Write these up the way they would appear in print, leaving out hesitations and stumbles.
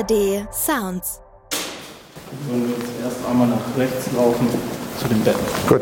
ARD Sounds. Wir würden jetzt erst einmal nach rechts laufen zu den Betten. Gut.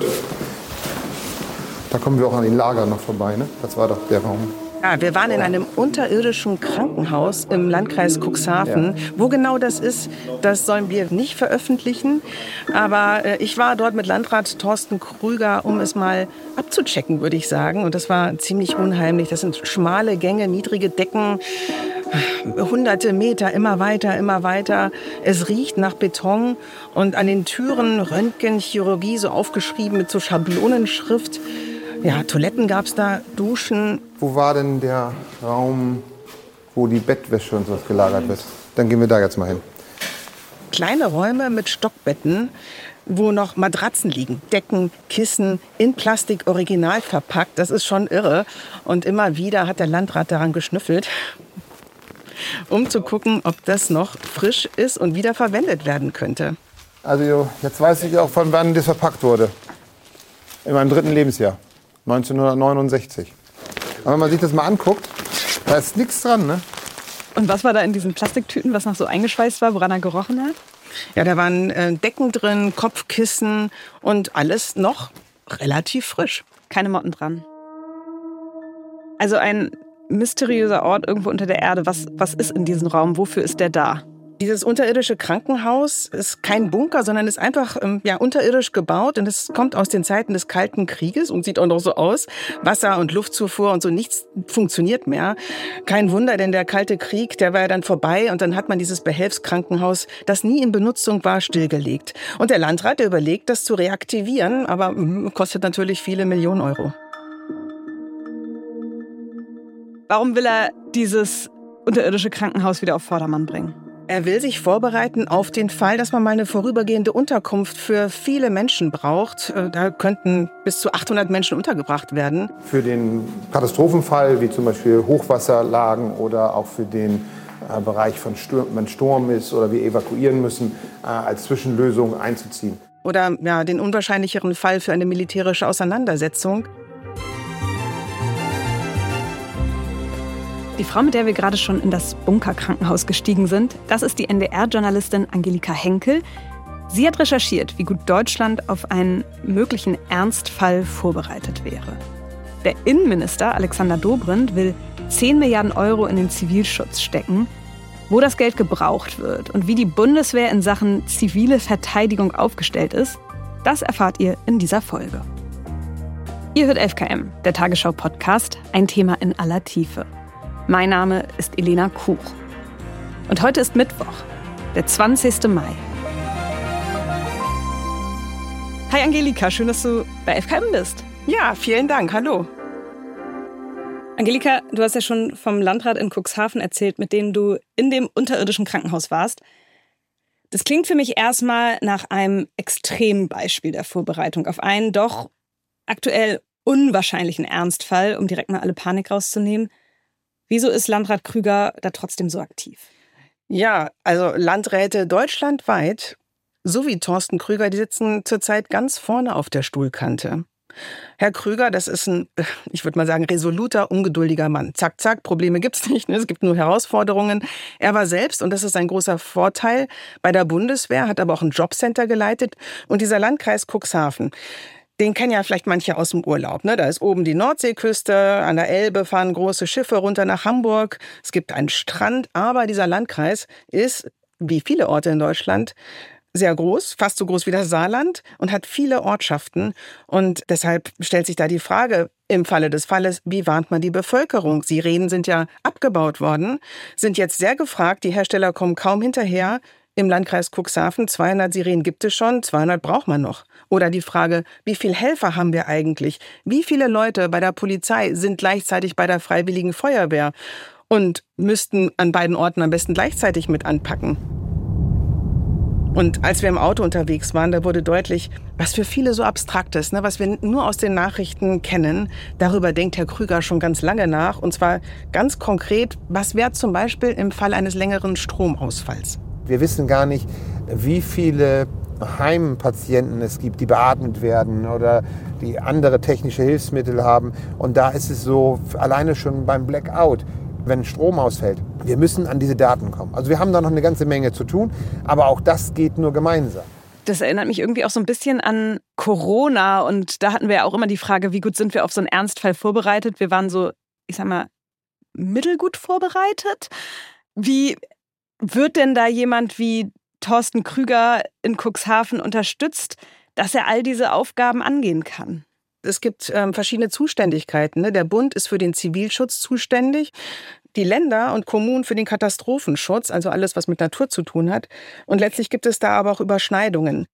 Da kommen wir auch an den Lagern noch vorbei, ne? Das war doch der Raum. Ja, wir waren in einem unterirdischen Krankenhaus im Landkreis Cuxhaven. Ja. Wo genau das ist, das sollen wir nicht veröffentlichen. Aber ich war dort mit Landrat Thorsten Krüger, um es mal abzuchecken, würde ich sagen. Und das war ziemlich unheimlich. Das sind schmale Gänge, niedrige Decken, hunderte Meter, immer weiter, immer weiter. Es riecht nach Beton. Und an den Türen Röntgenchirurgie, so aufgeschrieben mit so Schablonenschrift. Ja, Toiletten gab's da, Duschen. Wo war denn der Raum, wo die Bettwäsche und sowas gelagert wird? Dann gehen wir da jetzt mal hin. Kleine Räume mit Stockbetten, wo noch Matratzen liegen. Decken, Kissen, in Plastik original verpackt. Das ist schon irre. Und immer wieder hat der Landrat daran geschnüffelt, um zu gucken, ob das noch frisch ist und wieder verwendet werden könnte. Also jetzt weiß ich auch, von wann das verpackt wurde. In meinem 3. Lebensjahr. 1969. Aber wenn man sich das mal anguckt, da ist nichts dran, ne? Und was war da in diesen Plastiktüten, was noch so eingeschweißt war, woran er gerochen hat? Ja, da waren Decken drin, Kopfkissen und alles noch relativ frisch. Keine Motten dran. Also ein mysteriöser Ort irgendwo unter der Erde. Was ist in diesem Raum? Wofür ist der da? Dieses unterirdische Krankenhaus ist kein Bunker, sondern ist einfach unterirdisch gebaut. Und es kommt aus den Zeiten des Kalten Krieges und sieht auch noch so aus. Wasser- und Luftzufuhr und so, nichts funktioniert mehr. Kein Wunder, denn der Kalte Krieg, der war ja dann vorbei. Und dann hat man dieses Behelfskrankenhaus, das nie in Benutzung war, stillgelegt. Und der Landrat, der überlegt, das zu reaktivieren, aber kostet natürlich viele Millionen Euro. Warum will er dieses unterirdische Krankenhaus wieder auf Vordermann bringen? Er will sich vorbereiten auf den Fall, dass man mal eine vorübergehende Unterkunft für viele Menschen braucht. Da könnten bis zu 800 Menschen untergebracht werden. Für den Katastrophenfall, wie zum Beispiel Hochwasserlagen oder auch für den Bereich von wenn Sturm ist oder wir evakuieren müssen, als Zwischenlösung einzuziehen. Oder den unwahrscheinlicheren Fall für eine militärische Auseinandersetzung. Die Frau, mit der wir gerade schon in das Bunkerkrankenhaus gestiegen sind, das ist die NDR-Journalistin Angelika Henkel. Sie hat recherchiert, wie gut Deutschland auf einen möglichen Ernstfall vorbereitet wäre. Der Innenminister Alexander Dobrindt will 10 Milliarden Euro in den Zivilschutz stecken. Wo das Geld gebraucht wird und wie die Bundeswehr in Sachen zivile Verteidigung aufgestellt ist, das erfahrt ihr in dieser Folge. Ihr hört 11KM, der Tagesschau-Podcast, ein Thema in aller Tiefe. Mein Name ist Elena Kuch. Und heute ist Mittwoch, der 20. Mai. Hi Angelika, schön, dass du bei 11KM bist. Ja, vielen Dank, hallo. Angelika, du hast ja schon vom Landrat in Cuxhaven erzählt, mit dem du in dem unterirdischen Krankenhaus warst. Das klingt für mich erstmal nach einem Extrembeispiel der Vorbereitung auf einen doch aktuell unwahrscheinlichen Ernstfall, um direkt mal alle Panik rauszunehmen. Wieso ist Landrat Krüger da trotzdem so aktiv? Ja, also Landräte deutschlandweit, so wie Thorsten Krüger, die sitzen zurzeit ganz vorne auf der Stuhlkante. Herr Krüger, das ist ein, ich würde mal sagen, resoluter, ungeduldiger Mann. Zack, zack, Probleme gibt's nicht, ne? Es gibt nur Herausforderungen. Er war selbst, und das ist ein großer Vorteil, bei der Bundeswehr, hat aber auch ein Jobcenter geleitet. Und dieser Landkreis Cuxhaven, den kennen ja vielleicht manche aus dem Urlaub, ne? Da ist oben die Nordseeküste, an der Elbe fahren große Schiffe runter nach Hamburg. Es gibt einen Strand, aber dieser Landkreis ist, wie viele Orte in Deutschland, sehr groß, fast so groß wie das Saarland und hat viele Ortschaften. Und deshalb stellt sich da die Frage, im Falle des Falles, wie warnt man die Bevölkerung? Sirenen sind ja abgebaut worden, sind jetzt sehr gefragt, die Hersteller kommen kaum hinterher. Im Landkreis Cuxhaven, 200 Sirenen gibt es schon, 200 braucht man noch. Oder die Frage, wie viele Helfer haben wir eigentlich? Wie viele Leute bei der Polizei sind gleichzeitig bei der Freiwilligen Feuerwehr und müssten an beiden Orten am besten gleichzeitig mit anpacken? Und als wir im Auto unterwegs waren, da wurde deutlich, was für viele so abstrakt ist, ne? Was wir nur aus den Nachrichten kennen. Darüber denkt Herr Krüger schon ganz lange nach. Und zwar ganz konkret, was wäre zum Beispiel im Fall eines längeren Stromausfalls? Wir wissen gar nicht, wie viele Heimpatienten es gibt, die beatmet werden oder die andere technische Hilfsmittel haben. Und da ist es so, alleine schon beim Blackout, wenn Strom ausfällt. Wir müssen an diese Daten kommen. Also wir haben da noch eine ganze Menge zu tun, aber auch das geht nur gemeinsam. Das erinnert mich irgendwie auch so ein bisschen an Corona. Und da hatten wir ja auch immer die Frage, wie gut sind wir auf so einen Ernstfall vorbereitet? Wir waren so, ich sag mal, mittelgut vorbereitet. Wie wird denn da jemand wie Thorsten Krüger in Cuxhaven unterstützt, dass er all diese Aufgaben angehen kann? Es gibt verschiedene Zuständigkeiten. Ne? Der Bund ist für den Zivilschutz zuständig, die Länder und Kommunen für den Katastrophenschutz, also alles, was mit Natur zu tun hat. Und letztlich gibt es da aber auch Überschneidungen.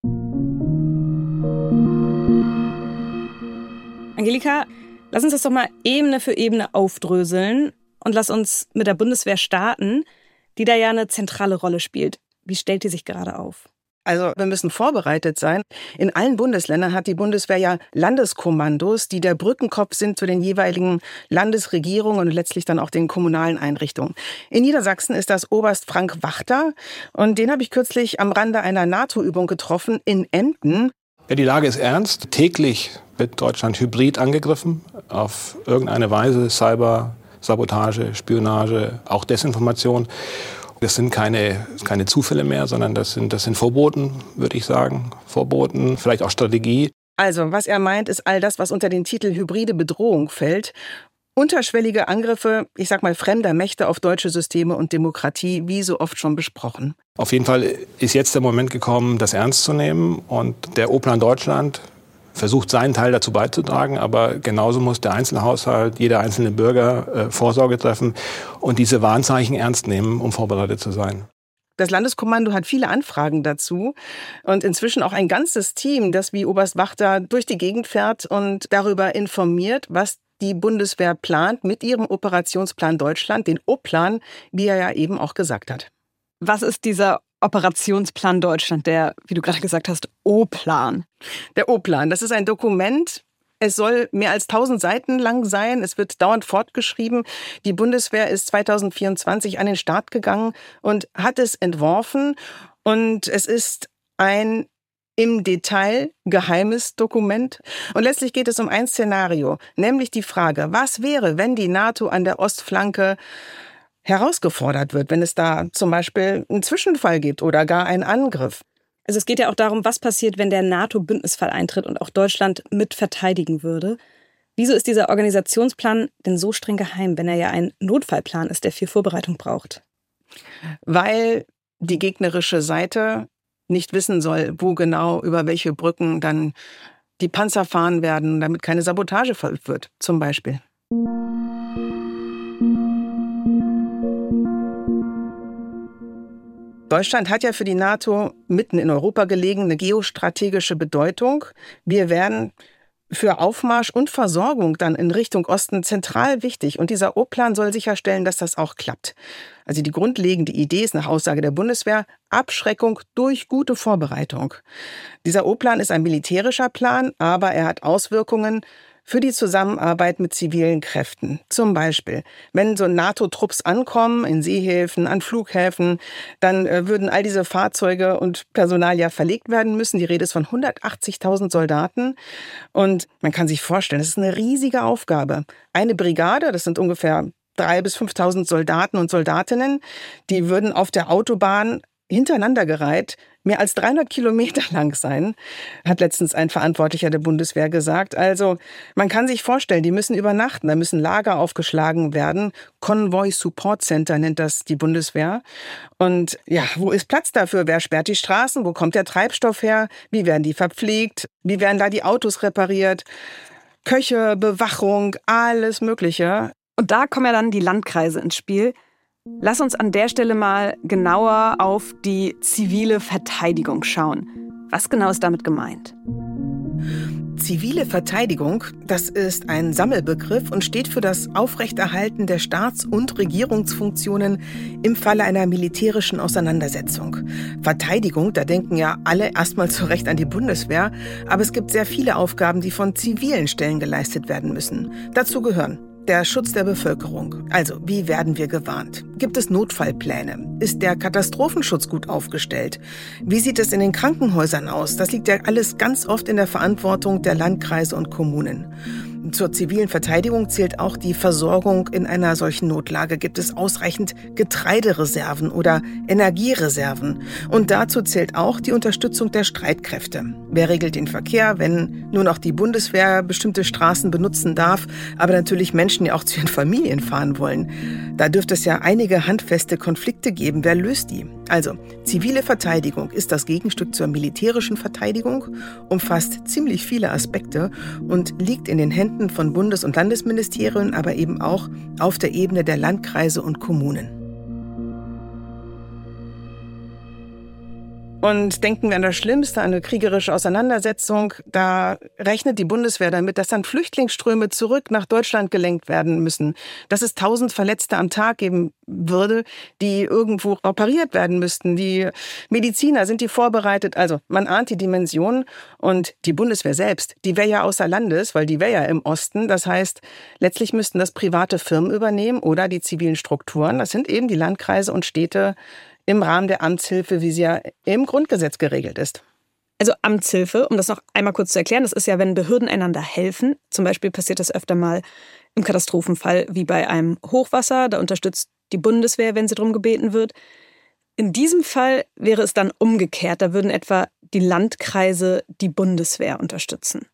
Angelika, lass uns das doch mal Ebene für Ebene aufdröseln und lass uns mit der Bundeswehr starten, die da ja eine zentrale Rolle spielt. Wie stellt die sich gerade auf? Also wir müssen vorbereitet sein. In allen Bundesländern hat die Bundeswehr ja Landeskommandos, die der Brückenkopf sind zu den jeweiligen Landesregierungen und letztlich dann auch den kommunalen Einrichtungen. In Niedersachsen ist das Oberst Frank Wachter und den habe ich kürzlich am Rande einer NATO-Übung getroffen in Emden. Ja, die Lage ist ernst. Täglich wird Deutschland hybrid angegriffen, auf irgendeine Weise, Cyber, Sabotage, Spionage, auch Desinformation. Das sind keine Zufälle mehr, sondern das sind Vorboten, würde ich sagen. Vorboten, vielleicht auch Strategie. Also, was er meint, ist all das, was unter den Titel hybride Bedrohung fällt. Unterschwellige Angriffe, ich sag mal, fremder Mächte auf deutsche Systeme und Demokratie, wie so oft schon besprochen. Auf jeden Fall ist jetzt der Moment gekommen, das ernst zu nehmen. Und der O-Plan Deutschland versucht, seinen Teil dazu beizutragen, aber genauso muss der Einzelhaushalt, jeder einzelne Bürger Vorsorge treffen und diese Warnzeichen ernst nehmen, um vorbereitet zu sein. Das Landeskommando hat viele Anfragen dazu und inzwischen auch ein ganzes Team, das wie Oberst Wachter durch die Gegend fährt und darüber informiert, was die Bundeswehr plant mit ihrem Operationsplan Deutschland, den O-Plan, wie er ja eben auch gesagt hat. Was ist dieser Operationsplan Deutschland, der, wie du gerade gesagt hast, O-Plan? Der O-Plan, das ist ein Dokument. Es soll mehr als 1000 Seiten lang sein. Es wird dauernd fortgeschrieben. Die Bundeswehr ist 2024 an den Start gegangen und hat es entworfen. Und es ist ein im Detail geheimes Dokument. Und letztlich geht es um ein Szenario, nämlich die Frage, was wäre, wenn die NATO an der Ostflanke herausgefordert wird, wenn es da zum Beispiel einen Zwischenfall gibt oder gar einen Angriff. Also es geht ja auch darum, was passiert, wenn der NATO-Bündnisfall eintritt und auch Deutschland mit verteidigen würde. Wieso ist dieser Organisationsplan denn so streng geheim, wenn er ja ein Notfallplan ist, der viel Vorbereitung braucht? Weil die gegnerische Seite nicht wissen soll, wo genau, über welche Brücken dann die Panzer fahren werden, damit keine Sabotage verübt wird, zum Beispiel. Deutschland hat ja für die NATO mitten in Europa gelegen eine geostrategische Bedeutung. Wir werden für Aufmarsch und Versorgung dann in Richtung Osten zentral wichtig. Und dieser O-Plan soll sicherstellen, dass das auch klappt. Also die grundlegende Idee ist nach Aussage der Bundeswehr Abschreckung durch gute Vorbereitung. Dieser O-Plan ist ein militärischer Plan, aber er hat Auswirkungen für die Zusammenarbeit mit zivilen Kräften. Zum Beispiel, wenn so NATO-Trupps ankommen in Seehäfen, an Flughäfen, dann würden all diese Fahrzeuge und Personal ja verlegt werden müssen. Die Rede ist von 180.000 Soldaten. Und man kann sich vorstellen, das ist eine riesige Aufgabe. Eine Brigade, das sind ungefähr 3.000 bis 5.000 Soldaten und Soldatinnen, die würden auf der Autobahn hintereinander gereiht mehr als 300 Kilometer lang sein, hat letztens ein Verantwortlicher der Bundeswehr gesagt. Also man kann sich vorstellen, die müssen übernachten, da müssen Lager aufgeschlagen werden. Convoy Support Center nennt das die Bundeswehr. Und ja, wo ist Platz dafür? Wer sperrt die Straßen? Wo kommt der Treibstoff her? Wie werden die verpflegt? Wie werden da die Autos repariert? Köche, Bewachung, alles Mögliche. Und da kommen ja dann die Landkreise ins Spiel. Lass uns an der Stelle mal genauer auf die zivile Verteidigung schauen. Was genau ist damit gemeint? Zivile Verteidigung, das ist ein Sammelbegriff und steht für das Aufrechterhalten der Staats- und Regierungsfunktionen im Falle einer militärischen Auseinandersetzung. Verteidigung, da denken ja alle erstmal zu Recht an die Bundeswehr, aber es gibt sehr viele Aufgaben, die von zivilen Stellen geleistet werden müssen. Dazu gehören der Schutz der Bevölkerung. Also, wie werden wir gewarnt? Gibt es Notfallpläne? Ist der Katastrophenschutz gut aufgestellt? Wie sieht es in den Krankenhäusern aus? Das liegt ja alles ganz oft in der Verantwortung der Landkreise und Kommunen. Zur zivilen Verteidigung zählt auch die Versorgung in einer solchen Notlage. Gibt es ausreichend Getreidereserven oder Energiereserven? Und dazu zählt auch die Unterstützung der Streitkräfte. Wer regelt den Verkehr, wenn nur noch die Bundeswehr bestimmte Straßen benutzen darf, aber natürlich Menschen ja auch zu ihren Familien fahren wollen? Da dürfte es ja einige handfeste Konflikte geben. Wer löst die? Also, zivile Verteidigung ist das Gegenstück zur militärischen Verteidigung, umfasst ziemlich viele Aspekte und liegt in den Händen von Bundes- und Landesministerien, aber eben auch auf der Ebene der Landkreise und Kommunen. Und denken wir an das Schlimmste, an eine kriegerische Auseinandersetzung, da rechnet die Bundeswehr damit, dass dann Flüchtlingsströme zurück nach Deutschland gelenkt werden müssen, dass es 1000 Verletzte am Tag geben würde, die irgendwo operiert werden müssten. Die Mediziner, sind die vorbereitet? Also man ahnt die Dimension, und die Bundeswehr selbst, die wäre ja außer Landes, weil die wäre ja im Osten. Das heißt, letztlich müssten das private Firmen übernehmen oder die zivilen Strukturen. Das sind eben die Landkreise und Städte, im Rahmen der Amtshilfe, wie sie ja im Grundgesetz geregelt ist. Also Amtshilfe, um das noch einmal kurz zu erklären, das ist ja, wenn Behörden einander helfen. Zum Beispiel passiert das öfter mal im Katastrophenfall wie bei einem Hochwasser. Da unterstützt die Bundeswehr, wenn sie darum gebeten wird. In diesem Fall wäre es dann umgekehrt. Da würden etwa die Landkreise die Bundeswehr unterstützen.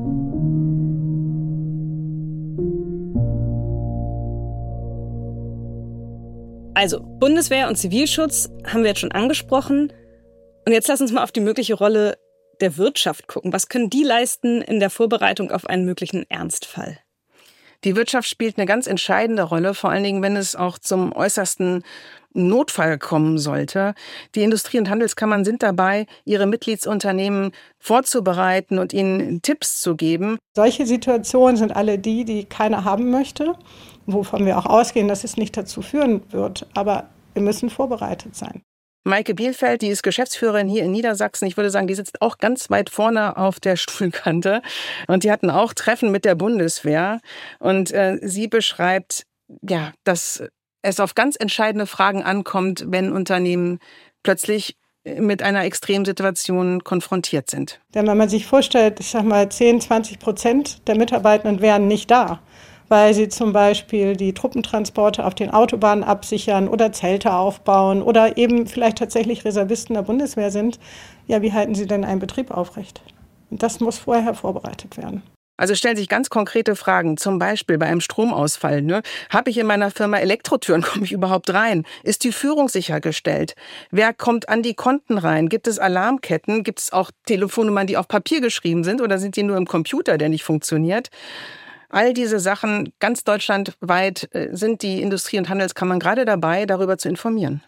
Also, Bundeswehr und Zivilschutz haben wir jetzt schon angesprochen. Und jetzt lass uns mal auf die mögliche Rolle der Wirtschaft gucken. Was können die leisten in der Vorbereitung auf einen möglichen Ernstfall? Die Wirtschaft spielt eine ganz entscheidende Rolle, vor allen Dingen, wenn es auch zum äußersten Notfall kommen sollte. Die Industrie- und Handelskammern sind dabei, ihre Mitgliedsunternehmen vorzubereiten und ihnen Tipps zu geben. Solche Situationen sind alle die keiner haben möchte, wovon wir auch ausgehen, dass es nicht dazu führen wird. Aber wir müssen vorbereitet sein. Maike Bielfeld, die ist Geschäftsführerin hier in Niedersachsen. Ich würde sagen, die sitzt auch ganz weit vorne auf der Stuhlkante. Und die hatten auch Treffen mit der Bundeswehr. Und sie beschreibt, ja, dass es auf ganz entscheidende Fragen ankommt, wenn Unternehmen plötzlich mit einer Extremsituation konfrontiert sind. Denn wenn man sich vorstellt, 10-20% der Mitarbeitenden wären nicht da, weil sie zum Beispiel die Truppentransporte auf den Autobahnen absichern oder Zelte aufbauen oder eben vielleicht tatsächlich Reservisten der Bundeswehr sind. Ja, wie halten sie denn einen Betrieb aufrecht? Und das muss vorher vorbereitet werden. Also stellen sich ganz konkrete Fragen, zum Beispiel bei einem Stromausfall. Habe ich in meiner Firma Elektrotüren, komme ich überhaupt rein? Ist die Führung sichergestellt? Wer kommt an die Konten rein? Gibt es Alarmketten? Gibt es auch Telefonnummern, die auf Papier geschrieben sind, oder sind die nur im Computer, der nicht funktioniert? All diese Sachen, ganz deutschlandweit, sind die Industrie- und Handelskammern gerade dabei, darüber zu informieren.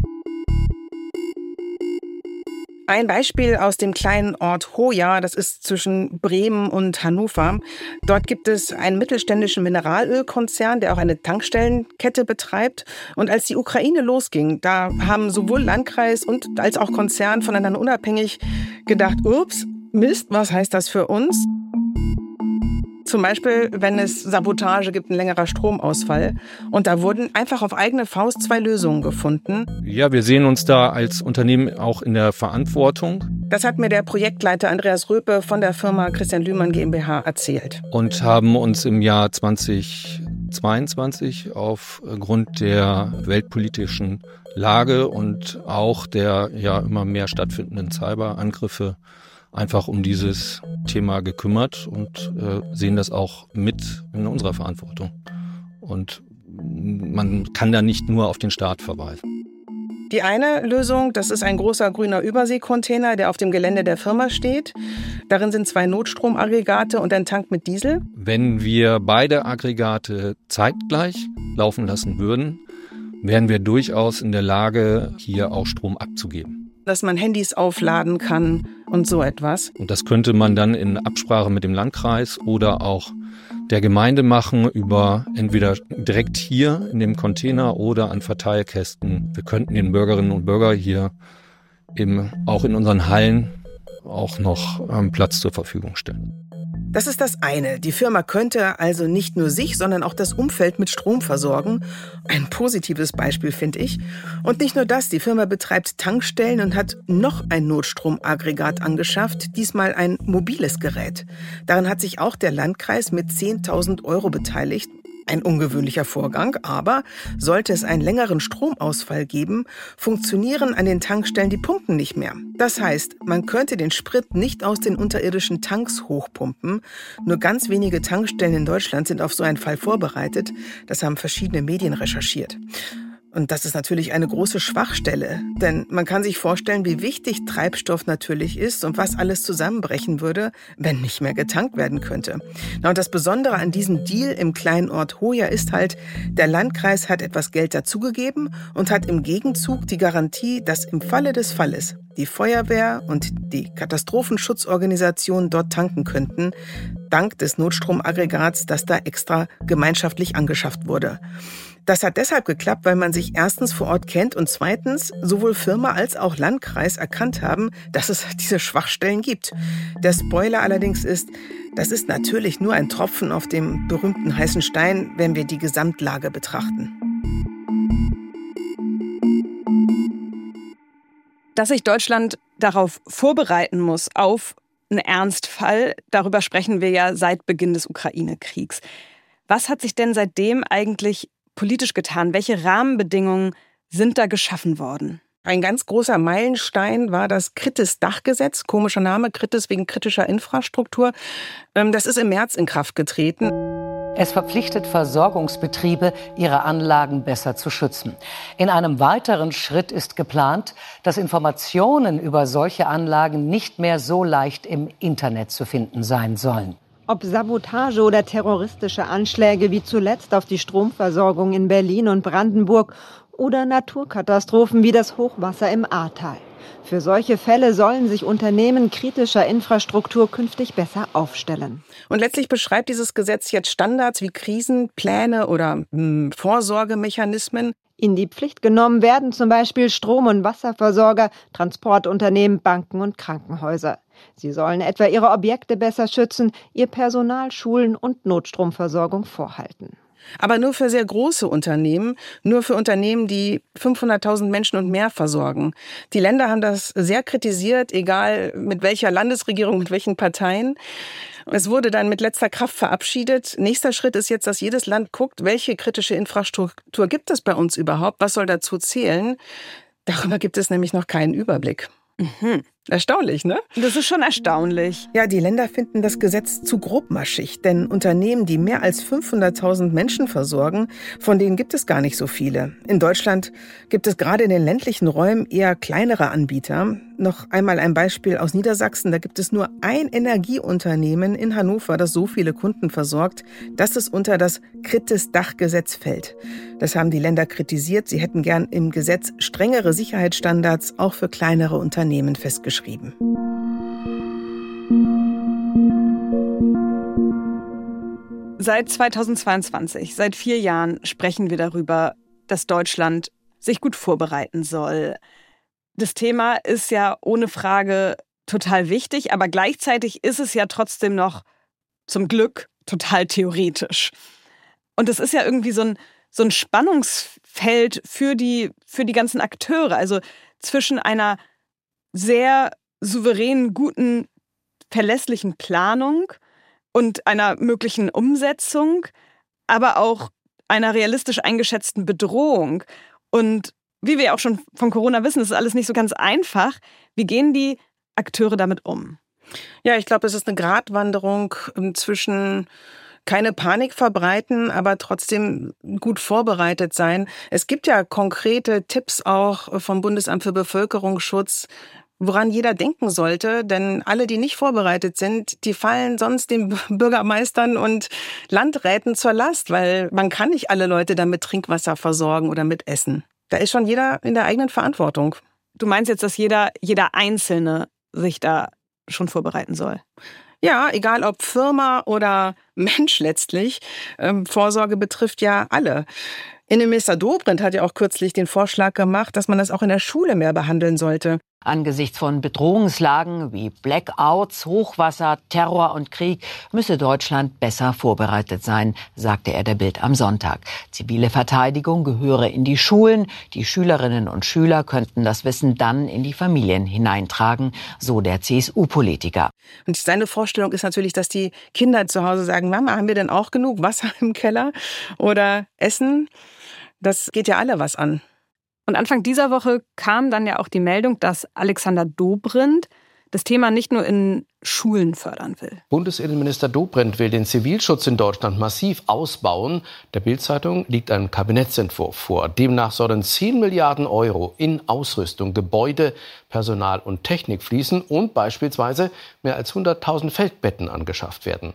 Ein Beispiel aus dem kleinen Ort Hoya, das ist zwischen Bremen und Hannover. Dort gibt es einen mittelständischen Mineralölkonzern, der auch eine Tankstellenkette betreibt. Und als die Ukraine losging, da haben sowohl Landkreis und als auch Konzern voneinander unabhängig gedacht, ups, Mist, was heißt das für uns? Zum Beispiel, wenn es Sabotage gibt, ein längerer Stromausfall. Und da wurden einfach auf eigene Faust 2 Lösungen gefunden. Ja, wir sehen uns da als Unternehmen auch in der Verantwortung. Das hat mir der Projektleiter Andreas Röpe von der Firma Christian Lühmann GmbH erzählt. Und haben uns im Jahr 2022 aufgrund der weltpolitischen Lage und auch der ja immer mehr stattfindenden Cyberangriffe einfach um dieses Thema gekümmert und sehen das auch mit in unserer Verantwortung. Und man kann da nicht nur auf den Staat verweisen. Die eine Lösung, das ist ein großer grüner Überseekontainer, der auf dem Gelände der Firma steht. Darin sind 2 Notstromaggregate und ein Tank mit Diesel. Wenn wir beide Aggregate zeitgleich laufen lassen würden, wären wir durchaus in der Lage, hier auch Strom abzugeben. Dass man Handys aufladen kann und so etwas. Und das könnte man dann in Absprache mit dem Landkreis oder auch der Gemeinde machen, über entweder direkt hier in dem Container oder an Verteilkästen. Wir könnten den Bürgerinnen und Bürgern hier auch in unseren Hallen auch noch Platz zur Verfügung stellen. Das ist das eine. Die Firma könnte also nicht nur sich, sondern auch das Umfeld mit Strom versorgen. Ein positives Beispiel, finde ich. Und nicht nur das, die Firma betreibt Tankstellen und hat noch ein Notstromaggregat angeschafft, diesmal ein mobiles Gerät. Daran hat sich auch der Landkreis mit 10.000 € beteiligt. Ein ungewöhnlicher Vorgang, aber sollte es einen längeren Stromausfall geben, funktionieren an den Tankstellen die Pumpen nicht mehr. Das heißt, man könnte den Sprit nicht aus den unterirdischen Tanks hochpumpen. Nur ganz wenige Tankstellen in Deutschland sind auf so einen Fall vorbereitet. Das haben verschiedene Medien recherchiert. Und das ist natürlich eine große Schwachstelle, denn man kann sich vorstellen, wie wichtig Treibstoff natürlich ist und was alles zusammenbrechen würde, wenn nicht mehr getankt werden könnte. Und das Besondere an diesem Deal im kleinen Ort Hoya ist halt, der Landkreis hat etwas Geld dazugegeben und hat im Gegenzug die Garantie, dass im Falle des Falles die Feuerwehr und die Katastrophenschutzorganisation dort tanken könnten, dank des Notstromaggregats, das da extra gemeinschaftlich angeschafft wurde. Das hat deshalb geklappt, weil man sich erstens vor Ort kennt und zweitens sowohl Firma als auch Landkreis erkannt haben, dass es diese Schwachstellen gibt. Der Spoiler allerdings ist, das ist natürlich nur ein Tropfen auf dem berühmten heißen Stein, wenn wir die Gesamtlage betrachten. Dass sich Deutschland darauf vorbereiten muss, auf einen Ernstfall, darüber sprechen wir ja seit Beginn des Ukraine-Kriegs. Was hat sich denn seitdem eigentlich politisch getan? Welche Rahmenbedingungen sind da geschaffen worden? Ein ganz großer Meilenstein war das Kritis-Dachgesetz, komischer Name, Kritis wegen kritischer Infrastruktur. Das ist im März in Kraft getreten. Es verpflichtet Versorgungsbetriebe, ihre Anlagen besser zu schützen. In einem weiteren Schritt ist geplant, dass Informationen über solche Anlagen nicht mehr so leicht im Internet zu finden sein sollen. Ob Sabotage oder terroristische Anschläge wie zuletzt auf die Stromversorgung in Berlin und Brandenburg oder Naturkatastrophen wie das Hochwasser im Ahrtal. Für solche Fälle sollen sich Unternehmen kritischer Infrastruktur künftig besser aufstellen. Und letztlich beschreibt dieses Gesetz jetzt Standards wie Krisenpläne oder Vorsorgemechanismen. In die Pflicht genommen werden zum Beispiel Strom- und Wasserversorger, Transportunternehmen, Banken und Krankenhäuser. Sie sollen etwa ihre Objekte besser schützen, ihr Personal schulen und Notstromversorgung vorhalten. Aber nur für sehr große Unternehmen, nur für Unternehmen, die 500.000 Menschen und mehr versorgen. Die Länder haben das sehr kritisiert, egal mit welcher Landesregierung, mit welchen Parteien. Es wurde dann mit letzter Kraft verabschiedet. Nächster Schritt ist jetzt, dass jedes Land guckt, welche kritische Infrastruktur gibt es bei uns überhaupt, was soll dazu zählen. Darüber gibt es nämlich noch keinen Überblick. Mhm. Erstaunlich, ne? Das ist schon erstaunlich. Ja, die Länder finden das Gesetz zu grobmaschig, denn Unternehmen, die mehr als 500.000 Menschen versorgen, von denen gibt es gar nicht so viele. In Deutschland gibt es gerade in den ländlichen Räumen eher kleinere Anbieter. Noch einmal ein Beispiel aus Niedersachsen, da gibt es nur ein Energieunternehmen in Hannover, das so viele Kunden versorgt, dass es unter das Kritis-Dachgesetz fällt. Das haben die Länder kritisiert. Sie hätten gern im Gesetz strengere Sicherheitsstandards auch für kleinere Unternehmen festgeschrieben. Seit 2022, seit 4 Jahren, sprechen wir darüber, dass Deutschland sich gut vorbereiten soll. Das Thema ist ja ohne Frage total wichtig, aber gleichzeitig ist es ja trotzdem noch zum Glück total theoretisch. Und es ist ja irgendwie so ein Spannungsfeld für die ganzen Akteure, also zwischen einer sehr souveränen, guten, verlässlichen Planung und einer möglichen Umsetzung, aber auch einer realistisch eingeschätzten Bedrohung. Und wie wir auch schon von Corona wissen, ist alles nicht so ganz einfach. Wie gehen die Akteure damit um? Ja, ich glaube, es ist eine Gratwanderung zwischen keine Panik verbreiten, aber trotzdem gut vorbereitet sein. Es gibt ja konkrete Tipps auch vom Bundesamt für Bevölkerungsschutz, woran jeder denken sollte, denn alle, die nicht vorbereitet sind, die fallen sonst den Bürgermeistern und Landräten zur Last, weil man kann nicht alle Leute dann mit Trinkwasser versorgen oder mit Essen. Da ist schon jeder in der eigenen Verantwortung. Du meinst jetzt, dass jeder Einzelne sich da schon vorbereiten soll? Ja, egal ob Firma oder Mensch letztlich. Vorsorge betrifft ja alle. Innenminister Dobrindt hat ja auch kürzlich den Vorschlag gemacht, dass man das auch in der Schule mehr behandeln sollte. Angesichts von Bedrohungslagen wie Blackouts, Hochwasser, Terror und Krieg müsse Deutschland besser vorbereitet sein, sagte er der Bild am Sonntag. Zivile Verteidigung gehöre in die Schulen. Die Schülerinnen und Schüler könnten das Wissen dann in die Familien hineintragen, so der CSU-Politiker. Und seine Vorstellung ist natürlich, dass die Kinder zu Hause sagen, Mama, haben wir denn auch genug Wasser im Keller oder Essen? Das geht ja alle was an. Und Anfang dieser Woche kam dann ja auch die Meldung, dass Alexander Dobrindt das Thema nicht nur in Schulen fördern will. Bundesinnenminister Dobrindt will den Zivilschutz in Deutschland massiv ausbauen. Der Bild-Zeitung liegt ein Kabinettsentwurf vor. Demnach sollen 10 Milliarden Euro in Ausrüstung, Gebäude, Personal und Technik fließen und beispielsweise mehr als 100.000 Feldbetten angeschafft werden.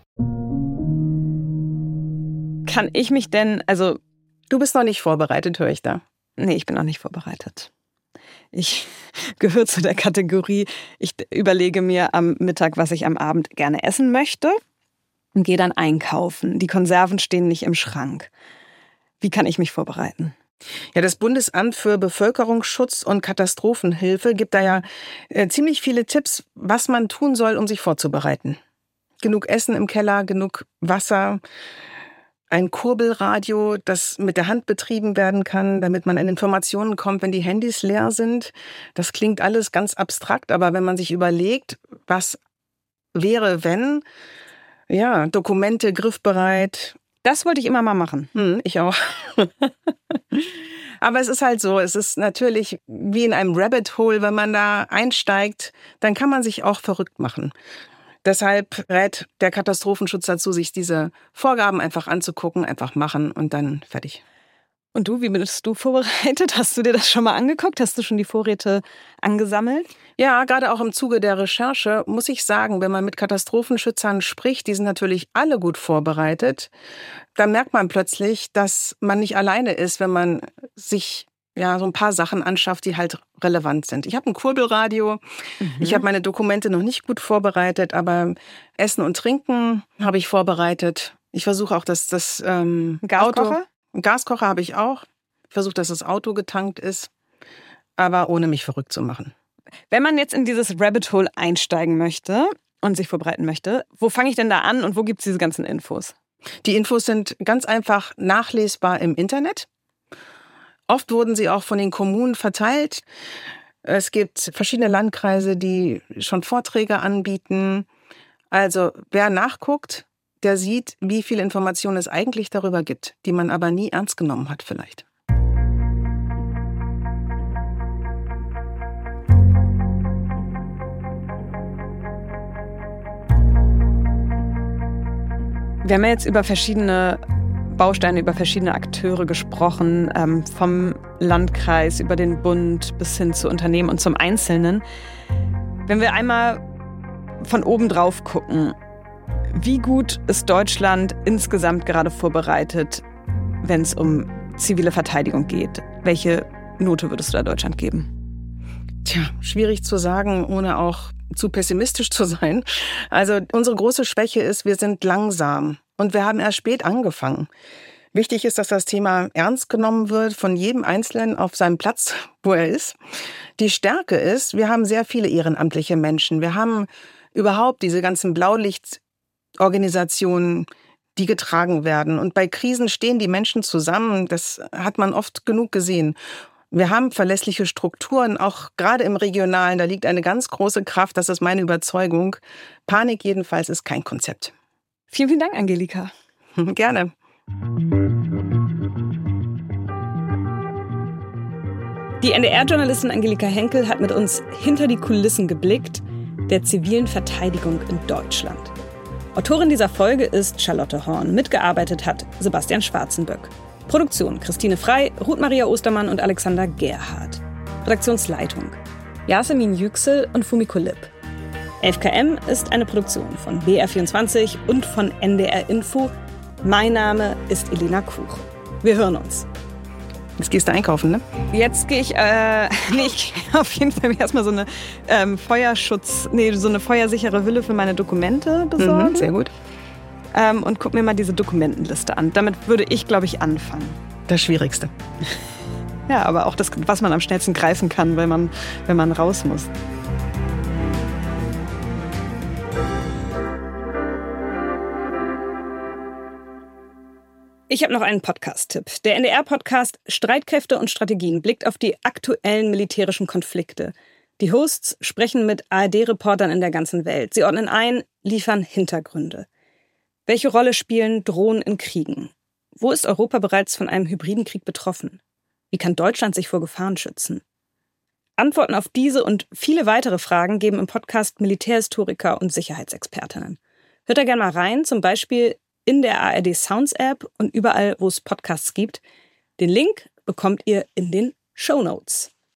Kann ich mich denn, Du bist noch nicht vorbereitet, höre ich da. Nee, ich bin noch nicht vorbereitet. Ich gehöre zu der Kategorie, ich überlege mir am Mittag, was ich am Abend gerne essen möchte und gehe dann einkaufen. Die Konserven stehen nicht im Schrank. Wie kann ich mich vorbereiten? Ja, das Bundesamt für Bevölkerungsschutz und Katastrophenhilfe gibt da ja ziemlich viele Tipps, was man tun soll, um sich vorzubereiten. Genug Essen im Keller, genug Wasser, ein Kurbelradio, das mit der Hand betrieben werden kann, damit man an Informationen kommt, wenn die Handys leer sind. Das klingt alles ganz abstrakt, aber wenn man sich überlegt, was wäre, wenn, ja, Dokumente griffbereit. Das wollte ich immer mal machen. Ich auch. Aber es ist halt so, es ist natürlich wie in einem Rabbit Hole, wenn man da einsteigt, dann kann man sich auch verrückt machen. Deshalb rät der Katastrophenschutz dazu, sich diese Vorgaben einfach anzugucken, einfach machen und dann fertig. Und du, wie bist du vorbereitet? Hast du dir das schon mal angeguckt? Hast du schon die Vorräte angesammelt? Ja, gerade auch im Zuge der Recherche muss ich sagen, wenn man mit Katastrophenschützern spricht, die sind natürlich alle gut vorbereitet, dann merkt man plötzlich, dass man nicht alleine ist, wenn man sich so ein paar Sachen anschafft, die halt relevant sind. Ich habe ein Kurbelradio, ich habe meine Dokumente noch nicht gut vorbereitet, aber Essen und Trinken habe ich vorbereitet. Ich versuche auch, dass das Gaskocher? Gaskocher habe ich auch. Ich versuche, dass das Auto getankt ist, aber ohne mich verrückt zu machen. Wenn man jetzt in dieses Rabbit Hole einsteigen möchte und sich vorbereiten möchte, wo fange ich denn da an und wo gibt es diese ganzen Infos? Die Infos sind ganz einfach nachlesbar im Internet. Oft wurden sie auch von den Kommunen verteilt. Es gibt verschiedene Landkreise, die schon Vorträge anbieten. Also wer nachguckt, der sieht, wie viel Informationen es eigentlich darüber gibt, die man aber nie ernst genommen hat vielleicht. Wir haben ja jetzt über verschiedene Bausteine, über verschiedene Akteure gesprochen, vom Landkreis über den Bund bis hin zu Unternehmen und zum Einzelnen. Wenn wir einmal von oben drauf gucken, wie gut ist Deutschland insgesamt gerade vorbereitet, wenn es um zivile Verteidigung geht? Welche Note würdest du da Deutschland geben? Tja, schwierig zu sagen, ohne auch zu pessimistisch zu sein. Also unsere große Schwäche ist, wir sind langsam. Und wir haben erst spät angefangen. Wichtig ist, dass das Thema ernst genommen wird von jedem Einzelnen auf seinem Platz, wo er ist. Die Stärke ist, wir haben sehr viele ehrenamtliche Menschen. Wir haben überhaupt diese ganzen Blaulichtorganisationen, die getragen werden. Und bei Krisen stehen die Menschen zusammen. Das hat man oft genug gesehen. Wir haben verlässliche Strukturen, auch gerade im Regionalen. Da liegt eine ganz große Kraft. Das ist meine Überzeugung. Panik jedenfalls ist kein Konzept. Vielen, vielen Dank, Angelika. Gerne. Die NDR-Journalistin Angelika Henkel hat mit uns hinter die Kulissen geblickt der zivilen Verteidigung in Deutschland. Autorin dieser Folge ist Charlotte Horn. Mitgearbeitet hat Sebastian Schwarzenböck. Produktion Christine Frey, Ruth Maria Ostermann und Alexander Gerhardt. Redaktionsleitung Yasemin Yüksel und Fumiko Lipp. 11KM ist eine Produktion von BR24 und von NDR Info. Mein Name ist Elena Kuch. Wir hören uns. Jetzt gehst du einkaufen, ne? Jetzt gehe ich, ich gehe auf jeden Fall erstmal so eine so eine feuersichere Hülle für meine Dokumente besorgen. Sehr gut. Und guck mir mal diese Dokumentenliste an. Damit würde ich, glaube ich, anfangen. Das Schwierigste. Ja, aber auch das, was man am schnellsten greifen kann, wenn man raus muss. Ich habe noch einen Podcast-Tipp. Der NDR-Podcast Streitkräfte und Strategien blickt auf die aktuellen militärischen Konflikte. Die Hosts sprechen mit ARD-Reportern in der ganzen Welt. Sie ordnen ein, liefern Hintergründe. Welche Rolle spielen Drohnen in Kriegen? Wo ist Europa bereits von einem hybriden Krieg betroffen? Wie kann Deutschland sich vor Gefahren schützen? Antworten auf diese und viele weitere Fragen geben im Podcast Militärhistoriker und Sicherheitsexpertinnen. Hört da gerne mal rein, zum Beispiel in der ARD Sounds App und überall, wo es Podcasts gibt. Den Link bekommt ihr in den Shownotes.